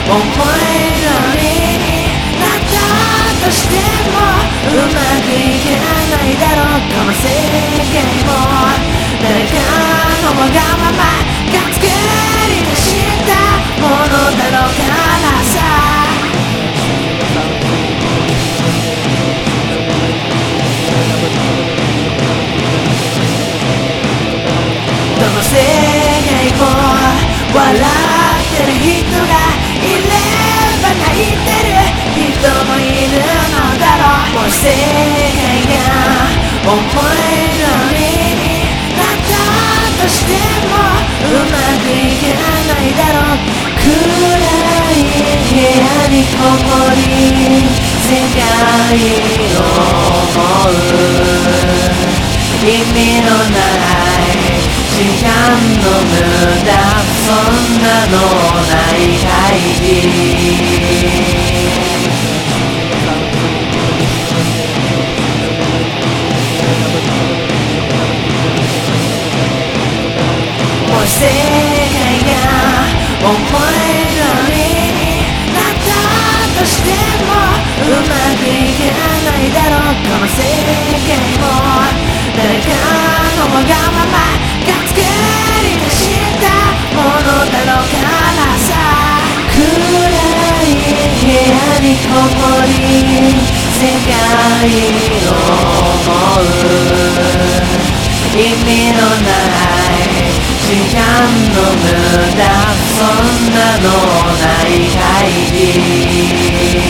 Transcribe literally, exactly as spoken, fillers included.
思い通りになったとしてもうまくいかないだろう。この世界も誰かのわがままが作り出したものだろうからさ。どの世界も笑ってる人がいれば泣いてる人もいるのだろう。もう世界が思い通りになったとしてもうまくいかないだろう。暗い部屋にこもり世界を思う意味のない時間の無駄、そんなのない限りもう世界が思い通りになったとしてもうまくいかないだろう。この世界も誰かのわがままが作り出したものだろうからさ。暗い部屋にこもり世界を思う意味のない時間の無駄、そんなのない限り